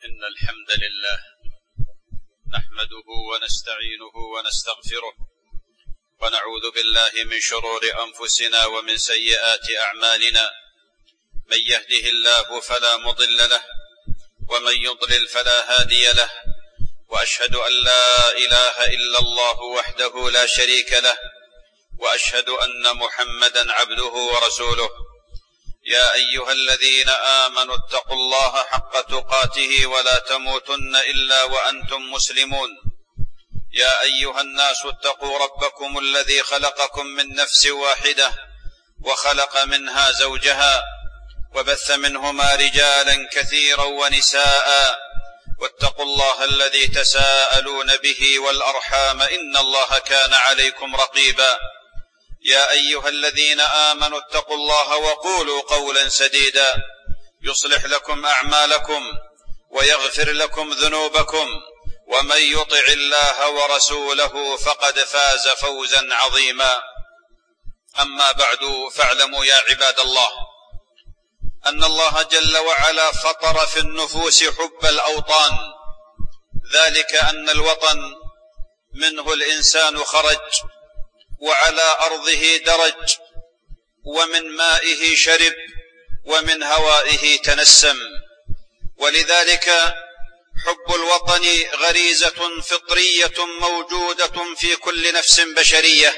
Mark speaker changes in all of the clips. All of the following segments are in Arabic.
Speaker 1: إن الحمد لله نحمده ونستعينه ونستغفره ونعوذ بالله من شرور أنفسنا ومن سيئات أعمالنا. من يهده الله فلا مضل له ومن يضلل فلا هادي له، وأشهد أن لا إله إلا الله وحده لا شريك له، وأشهد أن محمدا عبده ورسوله. يا أيها الذين آمنوا اتقوا الله حق تقاته ولا تموتن إلا وأنتم مسلمون. يا أيها الناس اتقوا ربكم الذي خلقكم من نفس واحدة وخلق منها زوجها وبث منهما رجالا كثيرا ونساء، واتقوا الله الذي تساءلون به والأرحام إن الله كان عليكم رقيبا. يا أيها الذين آمنوا اتقوا الله وقولوا قولا سديدا يصلح لكم أعمالكم ويغفر لكم ذنوبكم، ومن يطع الله ورسوله فقد فاز فوزا عظيما. أما بعد، فاعلموا يا عباد الله أن الله جل وعلا فطر في النفوس حب الأوطان، ذلك أن الوطن منه الإنسان خرج، وعلى أرضه درج، ومن مائه شرب، ومن هوائه تنسم. ولذلك حب الوطن غريزة فطرية موجودة في كل نفس بشرية،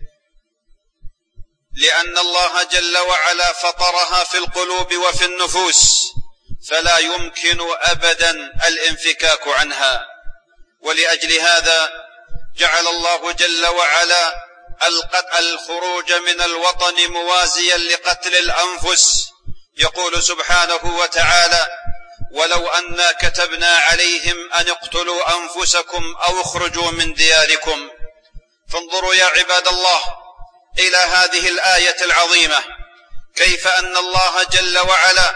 Speaker 1: لأن الله جل وعلا فطرها في القلوب وفي النفوس، فلا يمكن أبدا الانفكاك عنها. ولأجل هذا جعل الله جل وعلا الخروج من الوطن موازيا لقتل الأنفس. يقول سبحانه وتعالى: ولو أنا كتبنا عليهم أن اقتلوا أنفسكم أو اخرجوا من دياركم. فانظروا يا عباد الله إلى هذه الآية العظيمة، كيف أن الله جل وعلا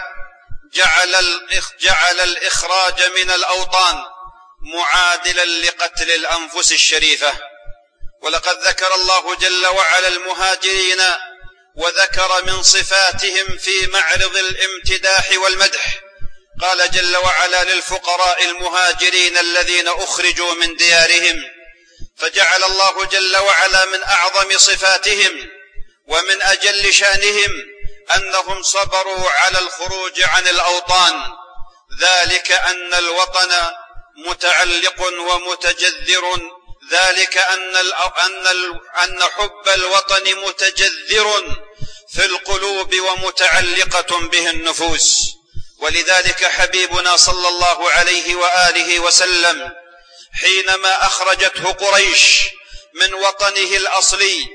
Speaker 1: جعل الإخراج من الأوطان معادلا لقتل الأنفس الشريفة. ولقد ذكر الله جل وعلا المهاجرين وذكر من صفاتهم في معرض الامتداح والمدح. قال جل وعلا: للفقراء المهاجرين الذين أخرجوا من ديارهم. فجعل الله جل وعلا من أعظم صفاتهم ومن أجل شأنهم أنهم صبروا على الخروج عن الأوطان، ذلك أن الوطن متعلق ومتجذر، ذلك أن حب الوطن متجذر في القلوب ومتعلقة به النفوس. ولذلك حبيبنا صلى الله عليه وآله وسلم حينما أخرجته قريش من وطنه الأصلي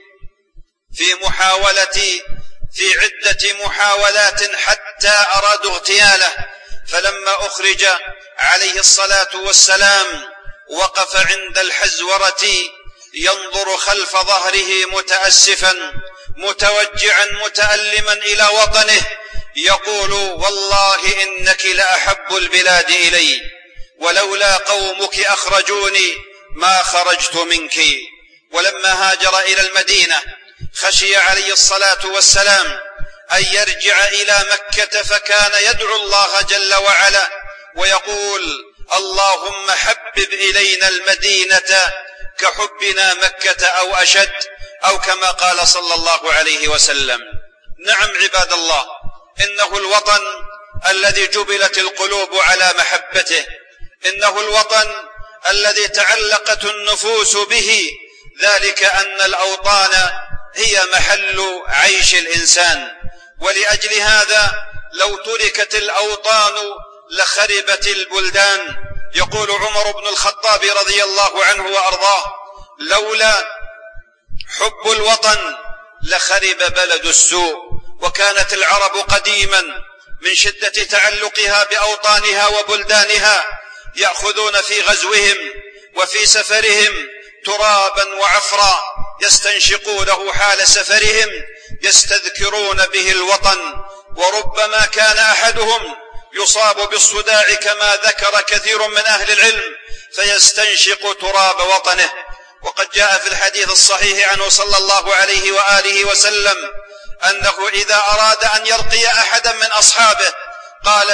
Speaker 1: في عدة محاولات حتى أرادوا اغتياله، فلما أخرج عليه الصلاة والسلام وقف عند الحزورة ينظر خلف ظهره متأسفا متوجعا متألما إلى وطنه، يقول: والله إنك لأحب البلاد إلي، ولولا قومك أخرجوني ما خرجت منك. ولما هاجر إلى المدينة خشي عليه الصلاة والسلام أن يرجع إلى مكة، فكان يدعو الله جل وعلا ويقول: اللهم حبب إلينا المدينة كحبنا مكة أو أشد، أو كما قال صلى الله عليه وسلم. نعم عباد الله، إنه الوطن الذي جبلت القلوب على محبته، إنه الوطن الذي تعلقت النفوس به، ذلك أن الأوطان هي محل عيش الإنسان. ولأجل هذا لو تركت الأوطان لخربت البلدان. يقول عمر بن الخطاب رضي الله عنه وأرضاه: لولا حب الوطن لخرب بلد السوء. وكانت العرب قديما من شدة تعلقها بأوطانها وبلدانها يأخذون في غزوهم وفي سفرهم ترابا وعفرا يستنشقونه حال سفرهم، يستذكرون به الوطن. وربما كان أحدهم يصاب بالصداع كما ذكر كثير من أهل العلم فيستنشق تراب وطنه. وقد جاء في الحديث الصحيح عنه صلى الله عليه وآله وسلم أنه إذا أراد أن يرقي أحدا من أصحابه قال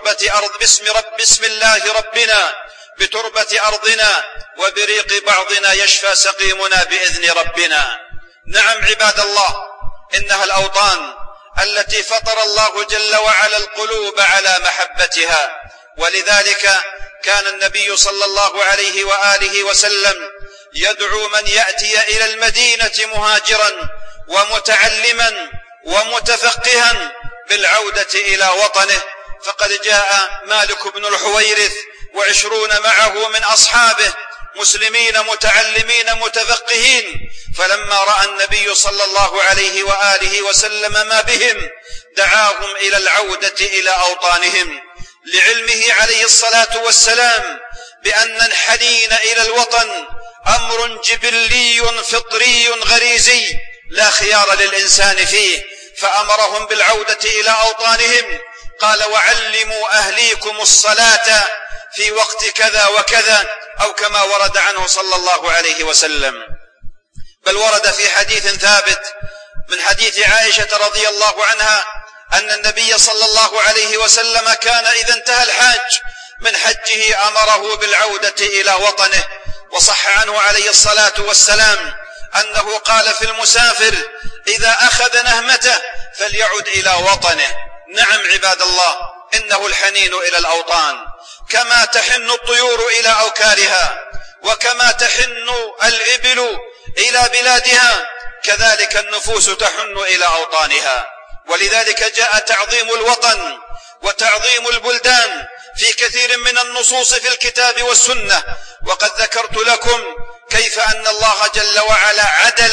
Speaker 1: بسم الله ربنا، بتربة أرضنا وبريق بعضنا يشفى سقيمنا بإذن ربنا. نعم عباد الله، إنها الأوطان التي فطر الله جل وعلا القلوب على محبتها، ولذلك كان النبي صلى الله عليه وآله وسلم يدعو من يأتي إلى المدينة مهاجرا ومتعلما ومتفقها بالعودة إلى وطنه. فقد جاء مالك بن الحويرث 20 معه من أصحابه مسلمين متعلمين متفقهين، فلما رأى النبي صلى الله عليه وآله وسلم ما بهم دعاهم إلى العودة إلى أوطانهم، لعلمه عليه الصلاة والسلام بأن الحنين إلى الوطن أمر جبلي فطري غريزي لا خيار للإنسان فيه، فأمرهم بالعودة إلى أوطانهم. قال: وعلموا أهليكم الصلاة في وقت كذا وكذا، أو كما ورد عنه صلى الله عليه وسلم. بل ورد في حديث ثابت من حديث عائشة رضي الله عنها أن النبي صلى الله عليه وسلم كان إذا انتهى الحاج من حجه أمره بالعودة إلى وطنه. وصح عنه عليه الصلاة والسلام أنه قال في المسافر: إذا أخذ نهمته فليعد إلى وطنه. نعم عباد الله، إنه الحنين إلى الأوطان، كما تحن الطيور إلى أوكارها، وكما تحن الإبل إلى بلادها، كذلك النفوس تحن إلى أوطانها. ولذلك جاء تعظيم الوطن وتعظيم البلدان في كثير من النصوص في الكتاب والسنة. وقد ذكرت لكم كيف أن الله جل وعلا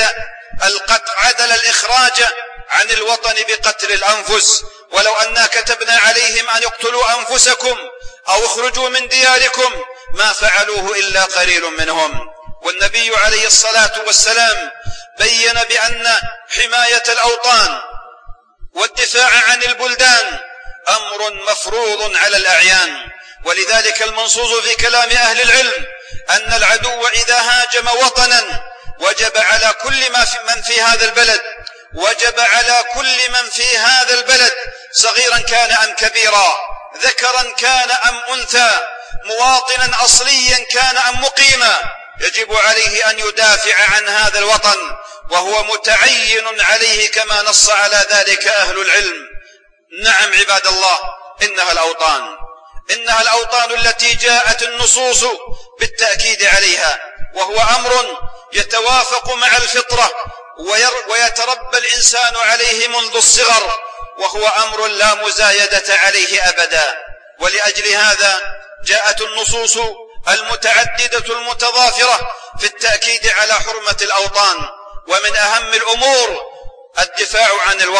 Speaker 1: عدل الإخراج عن الوطن بقتل الأنفس. ولو أننا كتبنا عليهم أن يقتلوا أنفسكم أو اخرجوا من دياركم ما فعلوه إلا قليل منهم. والنبي عليه الصلاة والسلام بين بأن حماية الأوطان والدفاع عن البلدان أمر مفروض على الأعيان. ولذلك المنصوص في كلام أهل العلم أن العدو إذا هاجم وطنا وجب على كل من في هذا البلد صغيرا كان أم كبيرا، ذكرا كان أم أنثى، مواطنا أصليا كان أم مقيما، يجب عليه أن يدافع عن هذا الوطن، وهو متعين عليه كما نص على ذلك أهل العلم. نعم عباد الله، إنها الأوطان التي جاءت النصوص بالتأكيد عليها، وهو أمر يتوافق مع الفطرة ويتربى الإنسان عليه منذ الصغر، وهو أمر لا مزايدة عليه أبدا. ولأجل هذا جاءت النصوص المتعددة المتضافرة في التأكيد على حرمة الأوطان. ومن أهم الأمور الدفاع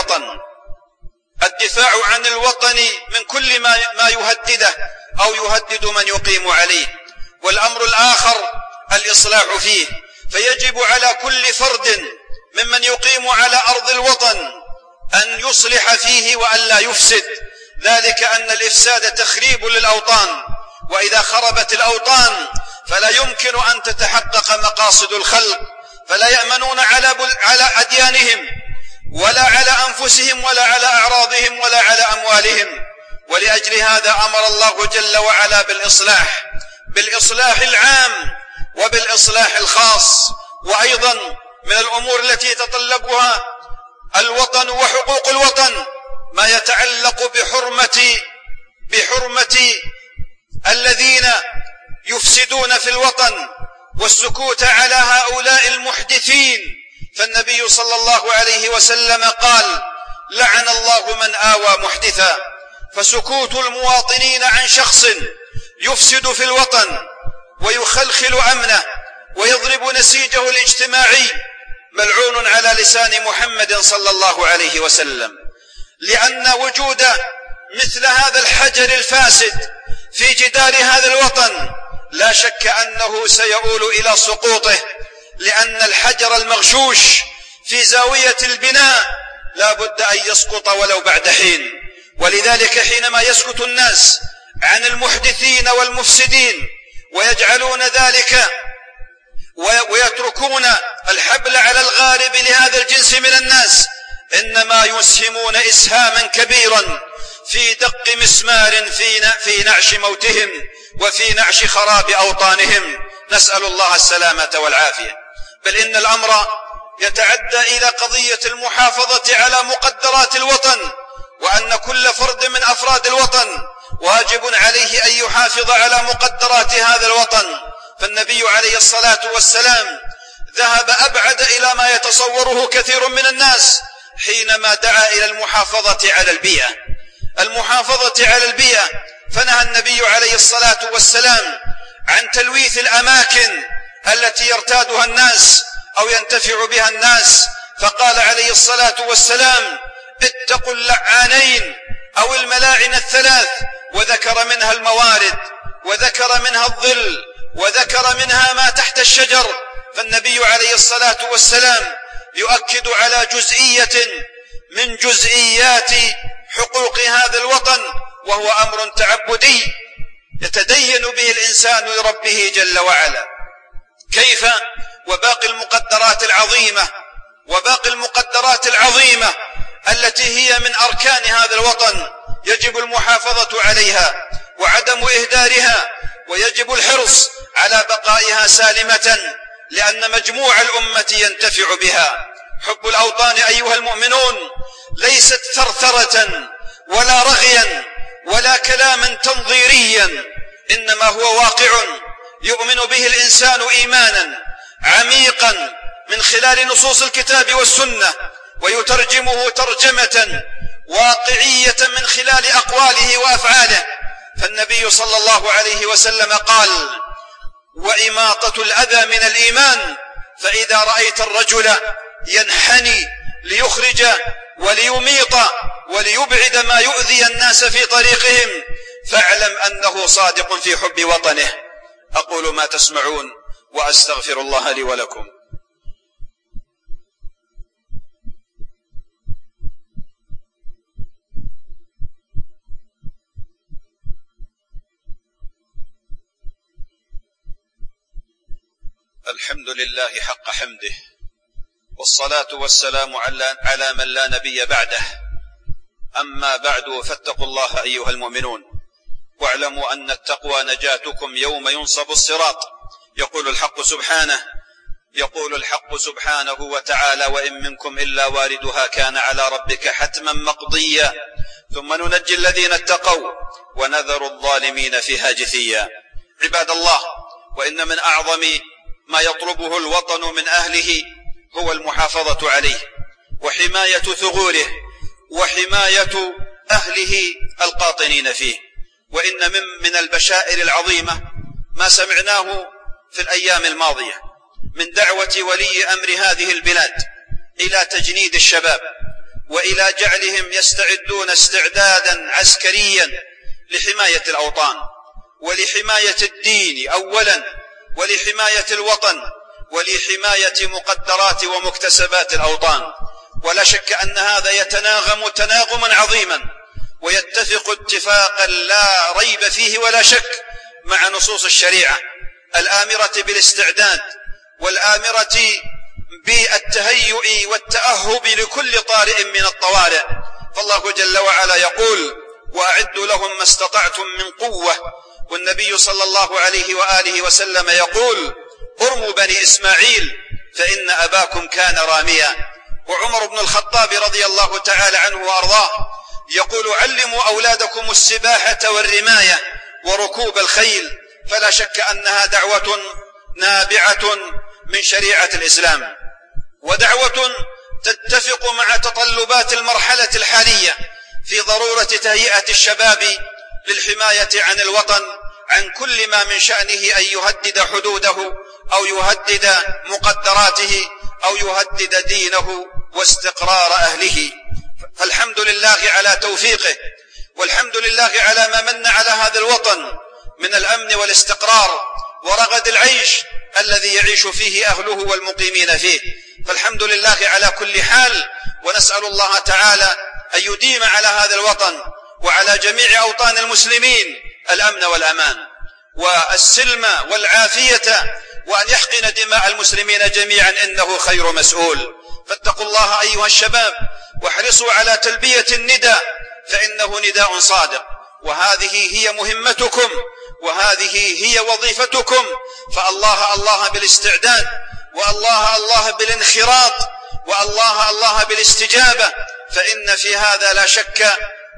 Speaker 1: عن الوطن من كل ما يهدده أو يهدد من يقيم عليه. والأمر الآخر الإصلاح فيه، فيجب على كل فرد ممن يقيم على أرض الوطن أن يصلح فيه وأن لا يفسد، ذلك أن الإفساد تخريب للأوطان، وإذا خربت الأوطان فلا يمكن أن تتحقق مقاصد الخلق، فلا يأمنون على أديانهم ولا على أنفسهم ولا على أعراضهم ولا على أموالهم. ولأجل هذا أمر الله جل وعلا بالإصلاح العام وبالإصلاح الخاص. وأيضا من الأمور التي يتطلبها الوطن وحقوق الوطن ما يتعلق بحرمة الذين يفسدون في الوطن والسكوت على هؤلاء المحدثين. فالنبي صلى الله عليه وسلم قال: لعن الله من آوى محدثا. فسكوت المواطنين عن شخص يفسد في الوطن ويخلخل أمنه ويضرب نسيجه الاجتماعي ملعون على لسان محمد صلى الله عليه وسلم، لأن وجود مثل هذا الحجر الفاسد في جدار هذا الوطن لا شك أنه سيؤول إلى سقوطه، لأن الحجر المغشوش في زاوية البناء لا بد أن يسقط ولو بعد حين. ولذلك حينما يسكت الناس عن المحدثين والمفسدين ويجعلون ذلك ويتركون الحبل على الغارب لهذا الجنس من الناس، إنما يسهمون إسهاما كبيرا في دق مسمار في نعش موتهم وفي نعش خراب أوطانهم، نسأل الله السلامة والعافية. بل إن الأمر يتعدى إلى قضية المحافظة على مقدرات الوطن، وأن كل فرد من أفراد الوطن واجب عليه أن يحافظ على مقدرات هذا الوطن. فالنبي عليه الصلاة والسلام ذهب أبعد إلى ما يتصوره كثير من الناس حينما دعا إلى المحافظة على البيئة. المحافظة على البيئة، فنهى النبي عليه الصلاة والسلام عن تلويث الأماكن التي يرتادها الناس أو ينتفع بها الناس، فقال عليه الصلاة والسلام: اتقوا اللعانين أو الملاعن الثلاث، وذكر منها الموارد، وذكر منها الظل، وذكر منها ما تحت الشجر. فالنبي عليه الصلاة والسلام يؤكد على جزئية من جزئيات حقوق هذا الوطن، وهو أمر تعبدي يتدين به الإنسان لربه جل وعلا. كيف وباقي المقدرات العظيمة التي هي من أركان هذا الوطن يجب المحافظة عليها وعدم إهدارها، ويجب الحرص على بقائها سالمة، لأن مجموع الأمة ينتفع بها. حب الأوطان أيها المؤمنون ليست ثرثرة ولا رغيا ولا كلاما تنظيريا، إنما هو واقع يؤمن به الإنسان إيمانا عميقا من خلال نصوص الكتاب والسنة، ويترجمه ترجمة واقعية من خلال أقواله وأفعاله. فالنبي صلى الله عليه وسلم قال: وإماطة الأذى من الإيمان، فإذا رأيت الرجل ينحني ليخرج وليميط وليبعد ما يؤذي الناس في طريقهم، فاعلم أنه صادق في حب وطنه. أقول ما تسمعون وأستغفر الله لي ولكم. الحمد لله حق حمده، والصلاة والسلام على من لا نبي بعده. أما بعد، فاتقوا الله أيها المؤمنون، واعلموا أن التقوى نجاتكم يوم ينصب الصراط. يقول الحق سبحانه وتعالى: وإن منكم إلا واردها كان على ربك حتما مقضيا ثم ننجي الذين اتقوا ونذر الظالمين فيها جثيا. عباد الله، وإن من أعظم ما يطلبه الوطن من أهله هو المحافظة عليه وحماية ثغوره وحماية أهله القاطنين فيه. وإن من البشائر العظيمة ما سمعناه في الأيام الماضية من دعوة ولي أمر هذه البلاد إلى تجنيد الشباب وإلى جعلهم يستعدون استعدادا عسكريا لحماية الأوطان ولحماية الدين أولا، ولحماية الوطن، ولحماية مقدرات ومكتسبات الأوطان. ولا شك أن هذا يتناغم تناغما عظيما ويتفق اتفاقا لا ريب فيه ولا شك مع نصوص الشريعة الآمرة بالاستعداد والآمرة بالتهيؤ والتأهب لكل طارئ من الطوارئ. فالله جل وعلا يقول: وأعدوا لهم ما استطعتم من قوة. والنبي صلى الله عليه وآله وسلم يقول: ارموا بني إسماعيل فإن أباكم كان راميا. وعمر بن الخطاب رضي الله تعالى عنه وأرضاه يقول: علموا أولادكم السباحة والرماية وركوب الخيل. فلا شك أنها دعوة نابعة من شريعة الإسلام، ودعوة تتفق مع تطلبات المرحلة الحالية في ضرورة تهيئة الشباب للحماية عن الوطن، عن كل ما من شأنه أن يهدد حدوده أو يهدد مقدراته أو يهدد دينه واستقرار أهله. فالحمد لله على توفيقه، والحمد لله على ما من على هذا الوطن من الأمن والاستقرار ورغد العيش الذي يعيش فيه أهله والمقيمين فيه. فالحمد لله على كل حال، ونسأل الله تعالى أن يديم على هذا الوطن وعلى جميع أوطان المسلمين الأمن والأمان والسلم والعافية، وأن يحقن دماء المسلمين جميعا، إنه خير مسؤول. فاتقوا الله أيها الشباب، واحرصوا على تلبية الندى
Speaker 2: فإنه نداء صادق، وهذه هي مهمتكم وهذه هي وظيفتكم. فالله الله بالاستعداد، والله الله بالانخراط، والله الله بالاستجابة، فإن في هذا لا شك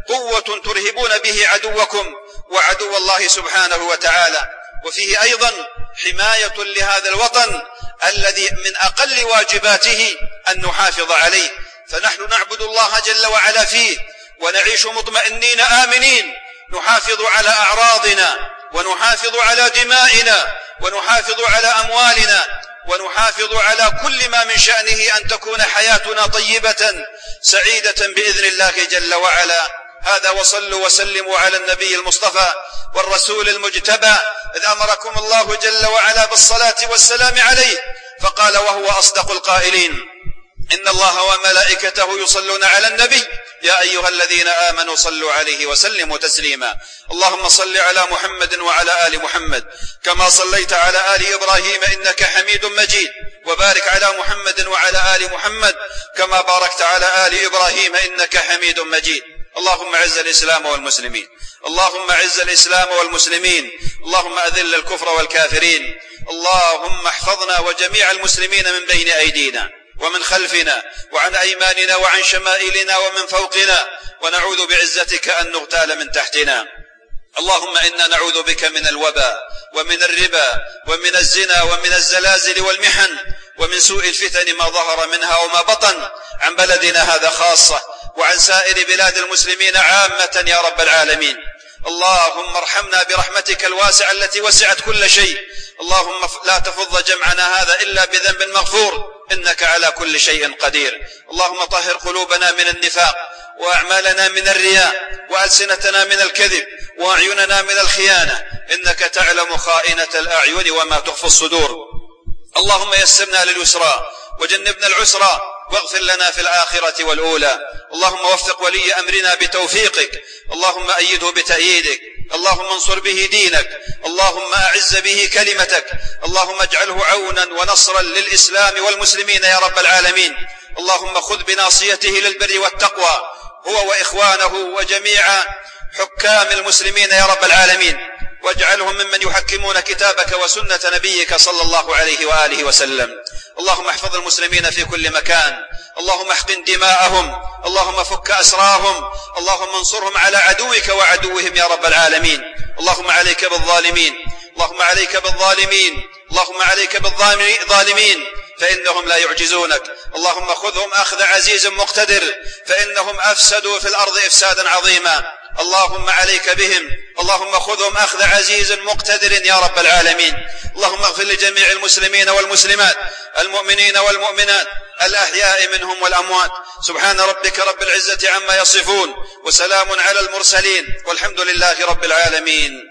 Speaker 2: قوة ترهبون به عدوكم وعدو الله سبحانه وتعالى. وفيه أيضا حماية لهذا الوطن الذي من أقل واجباته أن نحافظ عليه، فنحن نعبد الله جل وعلا فيه ونعيش مطمئنين آمنين، نحافظ على أعراضنا ونحافظ على دمائنا ونحافظ على أموالنا ونحافظ على كل ما من شأنه أن تكون حياتنا طيبة سعيدة بإذن الله جل وعلا. هذا وصلوا وسلموا على النبي المصطفى والرسول المجتبى، إذ أمركم الله جل وعلا بالصلاة والسلام عليه، فقال وهو أصدق القائلين: إن الله وملائكته يصلون على النبي يا أيها الذين آمنوا صلوا عليه وسلموا تسليما. اللهم صل على محمد وعلى آل محمد كما صليت على آل إبراهيم إنك حميد مجيد، وبارك على محمد وعلى آل محمد كما باركت على آل إبراهيم إنك حميد مجيد. اللهم اعز الإسلام والمسلمين، اللهم اعز الإسلام والمسلمين، اللهم أذل الكفر والكافرين، اللهم احفظنا وجميع المسلمين من بين أيدينا ومن خلفنا وعن أيماننا وعن شمائلنا ومن فوقنا، ونعوذ بعزتك أن نغتال من تحتنا. اللهم إنا نعوذ بك من الوباء ومن الربا ومن الزنا ومن الزلازل والمحن ومن سوء الفتن ما ظهر منها وما بطن، عن بلدنا هذا خاصة وعن سائر بلاد المسلمين عامة يا رب العالمين. اللهم ارحمنا برحمتك الواسعة التي وسعت كل شيء. اللهم لا تفض جمعنا هذا إلا بذنب مغفور، إنك على كل شيء قدير. اللهم طهر قلوبنا من النفاق، وأعمالنا من الرياء، وألسنتنا من الكذب، وأعيننا من الخيانة، إنك تعلم خائنة الأعين وما تخفي الصدور. اللهم يسرنا لليسرى وجنبنا العسرى، واغفر لنا في الآخرة والأولى. اللهم وفق ولي أمرنا بتوفيقك، اللهم أيده بتأييدك، اللهم انصر به دينك، اللهم أعز به كلمتك، اللهم اجعله عونا ونصرا للإسلام والمسلمين يا رب العالمين. اللهم خذ بناصيته للبر والتقوى هو وإخوانه وجميع حكام المسلمين يا رب العالمين، واجعلهم ممن يحكمون كتابك وسنة نبيك صلى الله عليه وآله وسلم. اللهم احفظ المسلمين في كل مكان، اللهم احقن دماءهم، اللهم فك أسراهم، اللهم انصرهم على عدوك وعدوهم يا رب العالمين. اللهم عليك بالظالمين، اللهم عليك بالظالمين، اللهم عليك بالظالمين فإنهم لا يعجزونك. اللهم خذهم أخذ عزيز مقتدر فإنهم أفسدوا في الأرض إفسادا عظيما. اللهم عليك بهم، اللهم خذهم أخذ عزيز مقتدر يا رب العالمين. اللهم اغفر لجميع المسلمين والمسلمات، المؤمنين والمؤمنات، الأحياء منهم والأموات. سبحان ربك رب العزة عما يصفون، وسلام على المرسلين، والحمد لله رب العالمين.